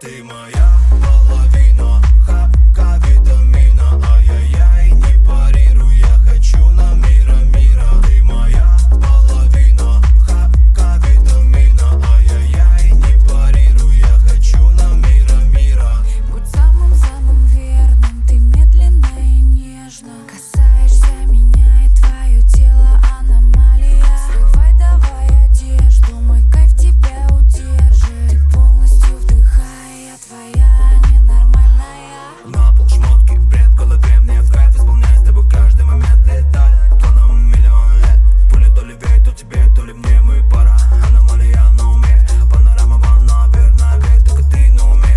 Ты моя половина, хапка витамина. Ай-яй-яй, не парируй, я хочу на мира. Ты моя половина, хапка витамина. Ай-яй-яй, не парируй, я хочу на мира. Будь самым верным, ты медленно и нежно касаешься меня, и твое тело аномалия. Срывай давай одежду, мой кайф тебя удержит. Ты полностью вдыхай, я твоя ненормальная. На пол шмотки, бред в голове, мне в кайф исполнять с тобой каждый момент. Летать планом миллион лет. Пуля то ли веет, то тебе, то ли мне, мы пара. Аномалия на уме, панорама ван наверное, век. Только ты на уме,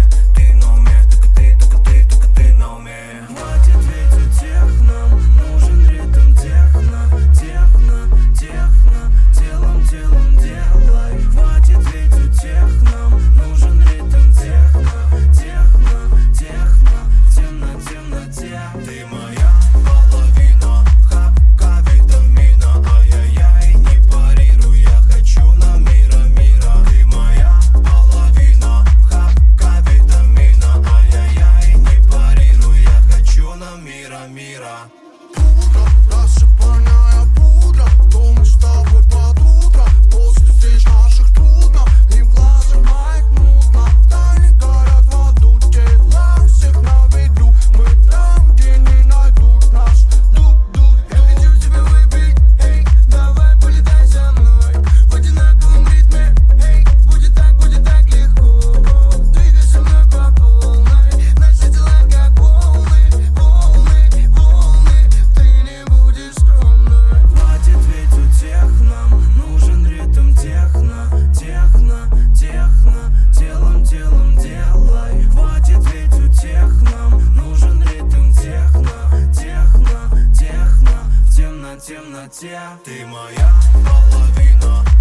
только ты на уме. Хватит ведь у тех, нам нужен ритм техно, телом делай. Хватит ведь у тех, нам нужен ритм техно, в темноте. Ты моя половина, хапка витамина. Ай-яй-яй, не парируй, я хочу на мира. Ты моя половина, хапка витамина. Ай-яй-яй, не парируй, я хочу на мира. Пудра, рассыпанная пудра, то мы с тобой под утро. После встреч наших трудно, и в глазах моих мутно. Тайны горят в аду, тела всех на виду. Мы там, где не найдут нас. Я хочу тебя выпить, эй, давай полетай со мной. В одинаковом ритме, эй, будет так легко. Двигай со мной по полной, наши тела как волны. Ты не будешь скромной. Хватит ведь у тех, нам нужен ритм техно, телом делай. Хватит ведь у тех, нам нужен ритм техно, в темноте. Ты моя половина,